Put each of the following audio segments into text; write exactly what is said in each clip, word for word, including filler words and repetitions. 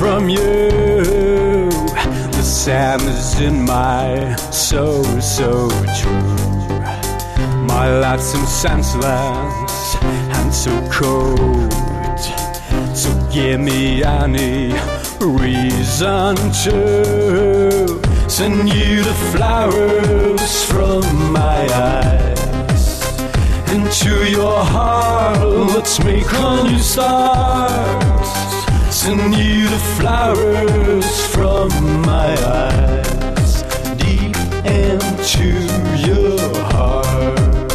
from you. The sand is in my soul, so true. My life seems senseless and so cold. So give me any reason to send you the flowers from my eyes into your heart. Let's make a new start. Send you the flowers from my eyes deep into your heart.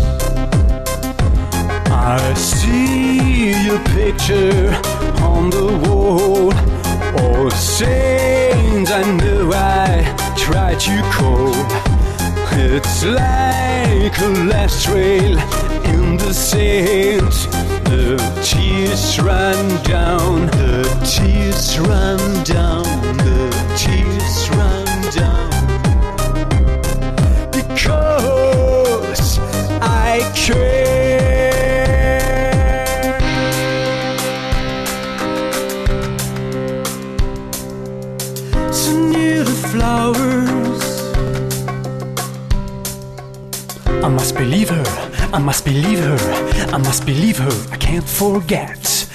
I see your picture on the wall. All the saints I know I try to call. It's like a last trail in the sand. The tears run down, the tears run down, the tears run down. Because I care. Send you the flowers. I must believe her, I must believe her, I must believe her, I can't forget.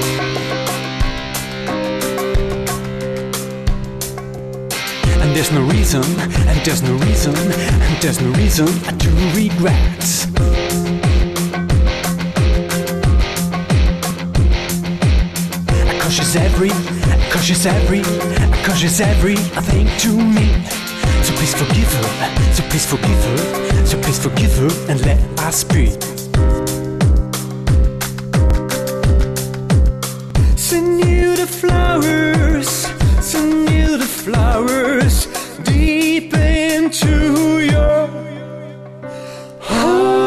And there's no reason, and there's no reason, and there's no reason I do regret. Cause she's every, cause she's every, cause she's everything to me. So please forgive her, so please forgive her, so please forgive her and let us be. Send you the flowers, send you the flowers deep into your heart.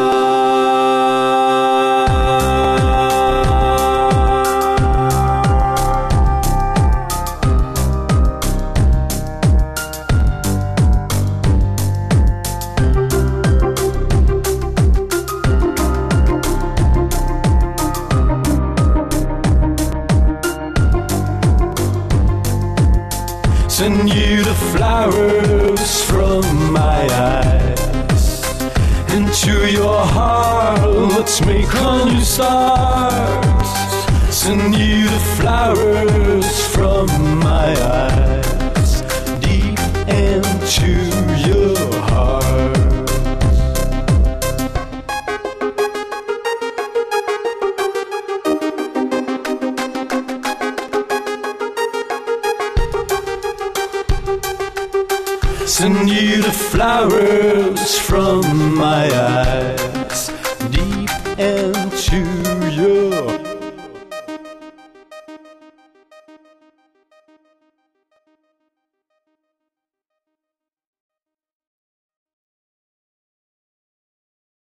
Send you the flowers from my eyes into your heart. Let's make a new start. Send you the flowers from my eyes deep into your heart. Send you the flowers from my eyes deep into your